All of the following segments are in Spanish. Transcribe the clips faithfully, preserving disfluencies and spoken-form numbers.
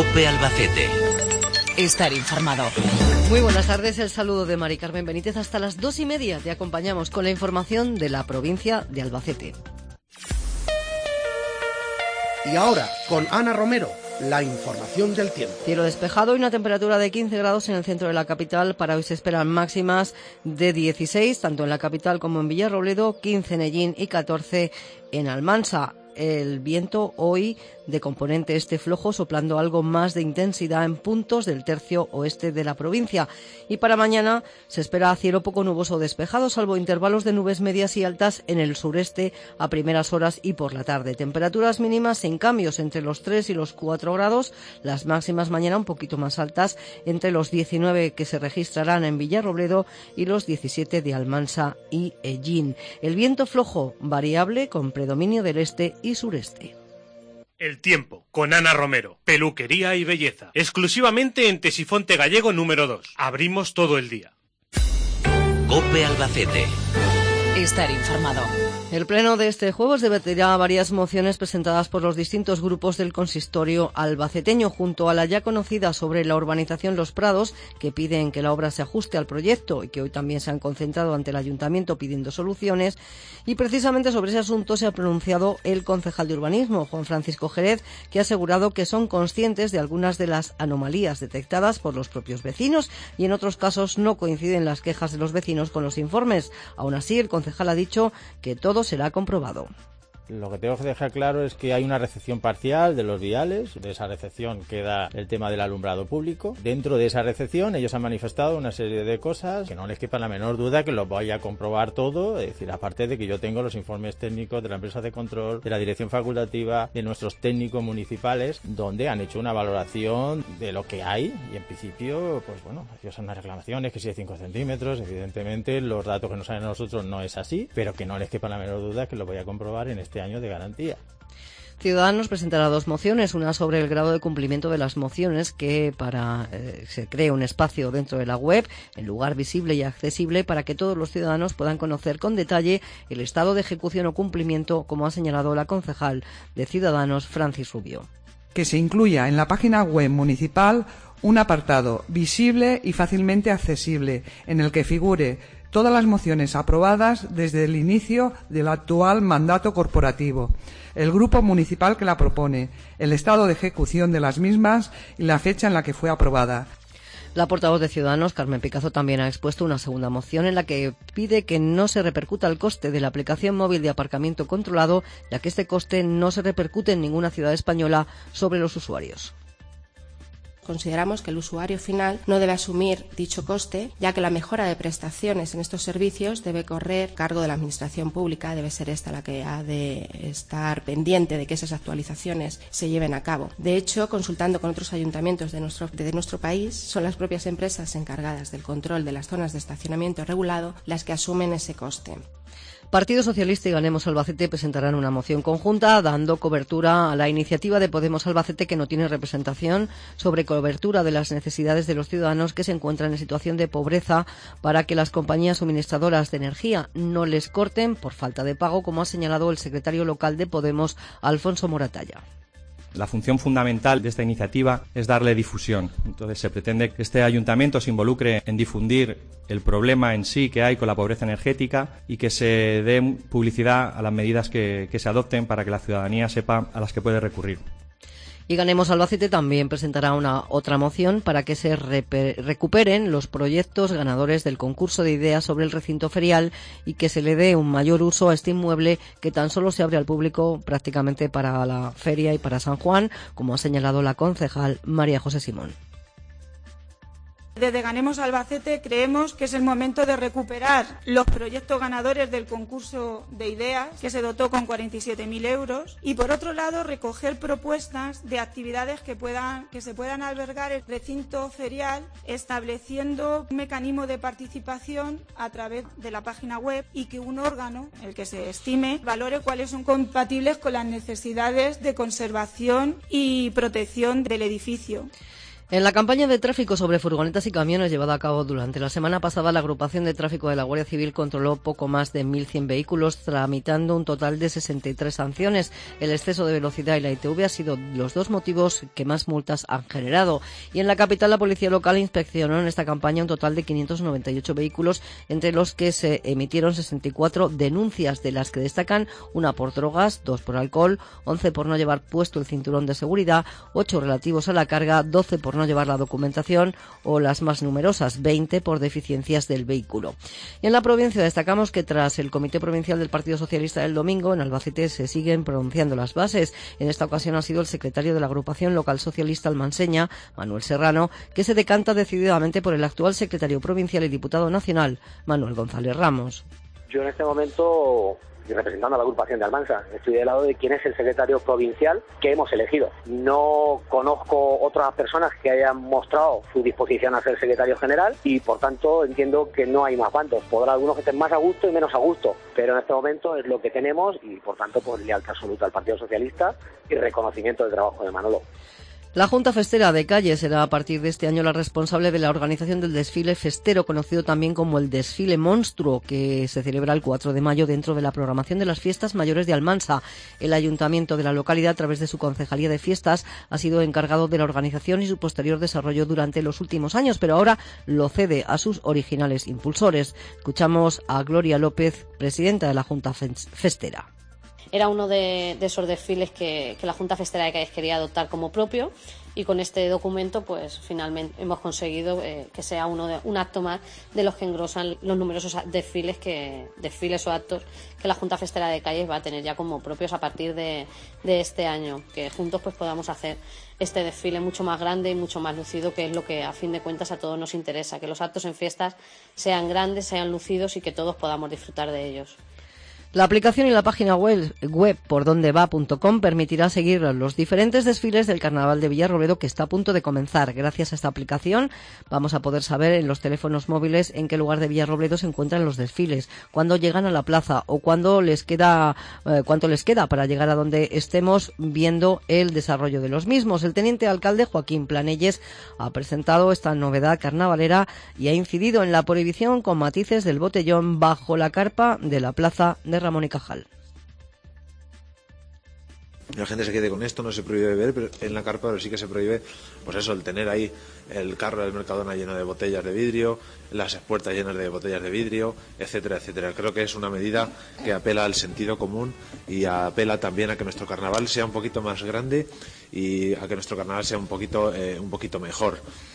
COPE Albacete. Estar informado. Muy buenas tardes, el saludo de Mari Carmen Benítez. Hasta las dos y media te acompañamos con la información de la provincia de Albacete. Y ahora, con Ana Romero, la información del tiempo. Cielo despejado y una temperatura de quince grados en el centro de la capital. Para hoy se esperan máximas de dieciséis, tanto en la capital como en Villarrobledo, quince en Ellín y catorce en Almansa. El viento hoy de componente este flojo, soplando algo más de intensidad en puntos del tercio oeste de la provincia. Y para mañana se espera cielo poco nuboso o despejado, salvo intervalos de nubes medias y altas en el sureste a primeras horas y por la tarde. Temperaturas mínimas sin cambios entre los tres y los cuatro grados, las máximas mañana un poquito más altas, entre los diecinueve que se registrarán en Villarrobledo y los diecisiete de Almansa y Ellín. El viento flojo variable con predominio del este y sureste. El tiempo, con Ana Romero, peluquería y belleza, exclusivamente en Tesifonte Gallego número dos. Abrimos todo el día. COPE Albacete. Estar informado. El pleno de este jueves debatirá varias mociones presentadas por los distintos grupos del consistorio albaceteño, junto a la ya conocida sobre la urbanización Los Prados, que piden que la obra se ajuste al proyecto y que hoy también se han concentrado ante el ayuntamiento pidiendo soluciones. Y precisamente sobre ese asunto se ha pronunciado el concejal de urbanismo, Juan Francisco Jerez, que ha asegurado que son conscientes de algunas de las anomalías detectadas por los propios vecinos y en otros casos no coinciden las quejas de los vecinos con los informes. Aún así, el concejal ha dicho que todo será comprobado. Lo que tengo que dejar claro es que hay una recepción parcial de los viales. De esa recepción queda el tema del alumbrado público. Dentro de esa recepción ellos han manifestado una serie de cosas que no les quepa la menor duda que lo vaya a comprobar todo. Es decir, aparte de que yo tengo los informes técnicos de la empresa de control, de la dirección facultativa, de nuestros técnicos municipales, donde han hecho una valoración de lo que hay. Y en principio, pues bueno, ellos son unas reclamaciones que si de cinco centímetros, evidentemente los datos que nos salen a nosotros no es así, pero que no les quepa la menor duda que lo voy a comprobar en este año de garantía. Ciudadanos presentará dos mociones, una sobre el grado de cumplimiento de las mociones, que para eh, se cree un espacio dentro de la web, en lugar visible y accesible para que todos los ciudadanos puedan conocer con detalle el estado de ejecución o cumplimiento, como ha señalado la concejal de Ciudadanos, Francis Rubio. Que se incluya en la página web municipal un apartado visible y fácilmente accesible en el que figure todas las mociones aprobadas desde el inicio del actual mandato corporativo, el grupo municipal que la propone, el estado de ejecución de las mismas y la fecha en la que fue aprobada. La portavoz de Ciudadanos, Carmen Picazo, también ha expuesto una segunda moción en la que pide que no se repercuta el coste de la aplicación móvil de aparcamiento controlado, ya que este coste no se repercute en ninguna ciudad española sobre los usuarios. Consideramos que el usuario final no debe asumir dicho coste, ya que la mejora de prestaciones en estos servicios debe correr a cargo de la Administración Pública, debe ser esta la que ha de estar pendiente de que esas actualizaciones se lleven a cabo. De hecho, consultando con otros ayuntamientos de nuestro, de nuestro país, son las propias empresas encargadas del control de las zonas de estacionamiento regulado las que asumen ese coste. Partido Socialista y Ganemos Albacete presentarán una moción conjunta dando cobertura a la iniciativa de Podemos Albacete, que no tiene representación, sobre cobertura de las necesidades de los ciudadanos que se encuentran en situación de pobreza, para que las compañías suministradoras de energía no les corten por falta de pago, como ha señalado el secretario local de Podemos, Alfonso Moratalla. La función fundamental de esta iniciativa es darle difusión. Entonces se pretende que este ayuntamiento se involucre en difundir el problema en sí que hay con la pobreza energética y que se dé publicidad a las medidas que, que se adopten para que la ciudadanía sepa a las que puede recurrir. Y Ganemos Albacete también presentará una otra moción para que se recuperen los proyectos ganadores del concurso de ideas sobre el recinto ferial y que se le dé un mayor uso a este inmueble, que tan solo se abre al público prácticamente para la feria y para San Juan, como ha señalado la concejal María José Simón. Desde Ganemos Albacete creemos que es el momento de recuperar los proyectos ganadores del concurso de ideas, que se dotó con cuarenta y siete mil euros, y por otro lado recoger propuestas de actividades que puedan que se puedan albergar en el recinto ferial, estableciendo un mecanismo de participación a través de la página web y que un órgano, el que se estime, valore cuáles son compatibles con las necesidades de conservación y protección del edificio. En la campaña de tráfico sobre furgonetas y camiones llevada a cabo durante la semana pasada, la agrupación de tráfico de la Guardia Civil controló poco más de mil cien vehículos, tramitando un total de sesenta y tres sanciones. El exceso de velocidad y la I T V han sido los dos motivos que más multas han generado. Y en la capital, la policía local inspeccionó en esta campaña un total de quinientos noventa y ocho vehículos, entre los que se emitieron sesenta y cuatro denuncias, de las que destacan una por drogas, dos por alcohol, once por no llevar puesto el cinturón de seguridad, ocho relativos a la carga, doce por no no llevar la documentación, o las más numerosas, veinte por deficiencias del vehículo. Y en la provincia destacamos que tras el Comité Provincial del Partido Socialista del domingo, en Albacete se siguen pronunciando las bases. En esta ocasión ha sido el secretario de la agrupación local socialista almanseña, Manuel Serrano, que se decanta decididamente por el actual secretario provincial y diputado nacional, Manuel González Ramos. Yo en este momento, y representando a la agrupación de Almansa, estoy del lado de quién es el secretario provincial que hemos elegido. No conozco otras personas que hayan mostrado su disposición a ser secretario general y por tanto entiendo que no hay más bandos. Podrá algunos que estén más a gusto y menos a gusto, pero en este momento es lo que tenemos y por tanto pues lealtad absoluta al Partido Socialista y reconocimiento del trabajo de Manolo. La Junta Festera de Calle será a partir de este año la responsable de la organización del desfile festero, conocido también como el Desfile Monstruo, que se celebra el cuatro de mayo dentro de la programación de las Fiestas Mayores de Almansa. El ayuntamiento de la localidad, a través de su Concejalía de Fiestas, ha sido encargado de la organización y su posterior desarrollo durante los últimos años, pero ahora lo cede a sus originales impulsores. Escuchamos a Gloria López, presidenta de la Junta Festera. Era uno de, de esos desfiles que, que la Junta Festera de Calles quería adoptar como propio, y con este documento pues finalmente hemos conseguido eh, que sea uno de, un acto más de los que engrosan los numerosos desfiles que desfiles o actos que la Junta Festera de Calles va a tener ya como propios a partir de, de este año, que juntos pues podamos hacer este desfile mucho más grande y mucho más lucido, que es lo que a fin de cuentas a todos nos interesa, que los actos en fiestas sean grandes, sean lucidos y que todos podamos disfrutar de ellos. La aplicación y la página web, web pordondeva punto com permitirá seguir los diferentes desfiles del Carnaval de Villarrobledo, que está a punto de comenzar. Gracias a esta aplicación vamos a poder saber en los teléfonos móviles en qué lugar de Villarrobledo se encuentran los desfiles, cuándo llegan a la plaza o cuándo les queda, eh, cuánto les queda para llegar a donde estemos viendo el desarrollo de los mismos. El teniente alcalde Joaquín Planelles ha presentado esta novedad carnavalera y ha incidido en la prohibición con matices del botellón bajo la carpa de la plaza de Ramón y Cajal. La gente se quede con esto, no se prohíbe beber pero en la carpa, pero sí que se prohíbe, pues eso, el tener ahí el carro del Mercadona lleno de botellas de vidrio, las puertas llenas de botellas de vidrio, etcétera, etcétera. Creo que es una medida que apela al sentido común y apela también a que nuestro carnaval sea un poquito más grande y a que nuestro carnaval sea un poquito, eh, un poquito mejor.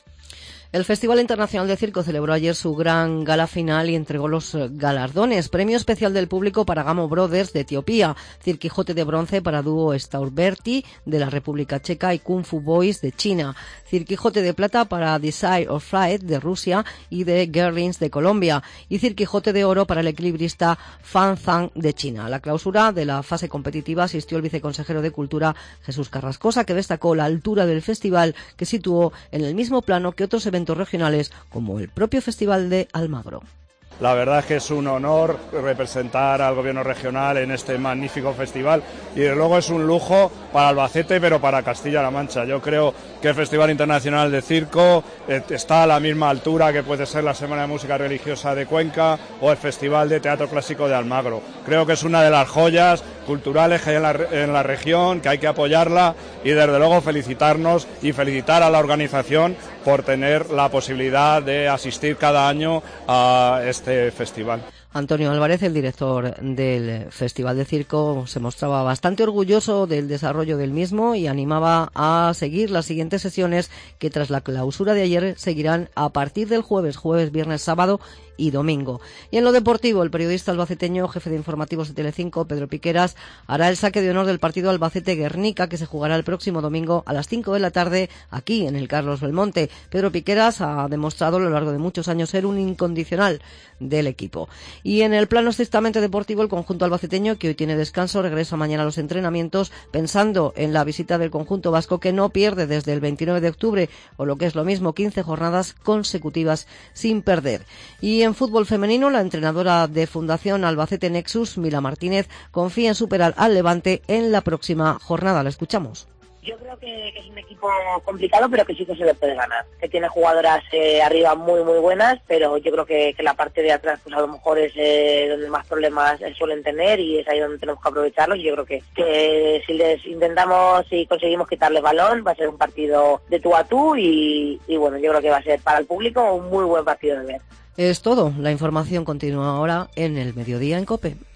El Festival Internacional de Circo celebró ayer su gran gala final y entregó los galardones. Premio especial del público para Gamo Brothers de Etiopía, Cirquijote de bronce para dúo Staurberti de la República Checa y Kung Fu Boys de China, Cirquijote de plata para Desire of Flight de Rusia y de Girlings de Colombia, y Cirquijote de oro para el equilibrista Fan Zhang de China. A la clausura de la fase competitiva asistió el viceconsejero de Cultura Jesús Carrascosa, que destacó la altura del festival, que situó en el mismo plano que otros eventos regionales como el propio Festival de Almagro. La verdad es que es un honor representar al gobierno regional en este magnífico festival y desde luego es un lujo para Albacete, pero para Castilla-La Mancha. Yo creo que el Festival Internacional de Circo está a la misma altura que puede ser la Semana de Música Religiosa de Cuenca o el Festival de Teatro Clásico de Almagro. Creo que es una de las joyas culturales que hay en la, en la región, que hay que apoyarla y desde luego felicitarnos y felicitar a la organización por tener la posibilidad de asistir cada año a este festival. Antonio Álvarez, el director del Festival de Circo, se mostraba bastante orgulloso del desarrollo del mismo y animaba a seguir las siguientes sesiones que tras la clausura de ayer seguirán a partir del jueves, jueves, viernes, sábado y domingo. Y en lo deportivo, el periodista albaceteño, jefe de informativos de Telecinco, Pedro Piqueras, hará el saque de honor del partido Albacete-Guernica, que se jugará el próximo domingo a las cinco de la tarde aquí en el Carlos Belmonte. Pedro Piqueras ha demostrado a lo largo de muchos años ser un incondicional del equipo. Y en el plano estrictamente deportivo, el conjunto albaceteño, que hoy tiene descanso, regresa mañana a los entrenamientos pensando en la visita del conjunto vasco, que no pierde desde el veintinueve de octubre, o lo que es lo mismo, quince jornadas consecutivas sin perder. Y en fútbol femenino, la entrenadora de Fundación Albacete Nexus, Mila Martínez, confía en superar al Levante en la próxima jornada. La escuchamos. Yo creo que, que es un equipo complicado, pero que sí que se le puede ganar. Que tiene jugadoras eh, arriba muy, muy buenas, pero yo creo que, que la parte de atrás, pues a lo mejor es eh, donde más problemas eh, suelen tener y es ahí donde tenemos que aprovecharlos. Y yo creo que, que si les intentamos y conseguimos quitarles balón, va a ser un partido de tú a tú y, y bueno, yo creo que va a ser para el público un muy buen partido de ver. Es todo. La información continúa ahora en el Mediodía en COPE.